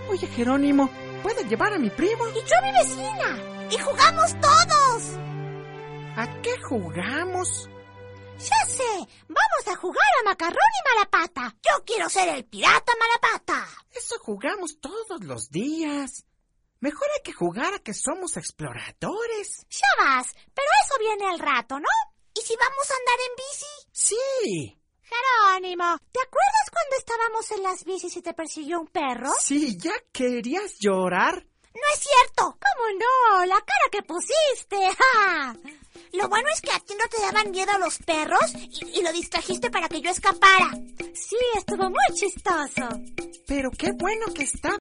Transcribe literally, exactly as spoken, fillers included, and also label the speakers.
Speaker 1: Oye, Jerónimo, ¿puedes llevar a mi primo?
Speaker 2: Y yo a mi vecina. Y jugamos todos.
Speaker 1: ¿A qué jugamos?
Speaker 2: Ya sé, vamos a jugar a Macarrón y Malapata. Yo quiero ser el pirata Malapata.
Speaker 1: Eso jugamos todos los días. Mejor hay que jugar a que somos exploradores.
Speaker 2: Ya vas, pero eso viene al rato, ¿no? ¿Y si vamos a andar en bici?
Speaker 1: Sí.
Speaker 2: Jerónimo, ¿te acuerdas cuando estábamos en las bicis y te persiguió un perro?
Speaker 1: Sí, ¿ya querías llorar?
Speaker 2: No es cierto. ¿Cómo no? La cara que pusiste. ¡Ja! Lo bueno es que a ti no te daban miedo los perros y, y lo distrajiste para que yo escapara. Sí, estuvo muy chistoso.
Speaker 1: Pero qué bueno que está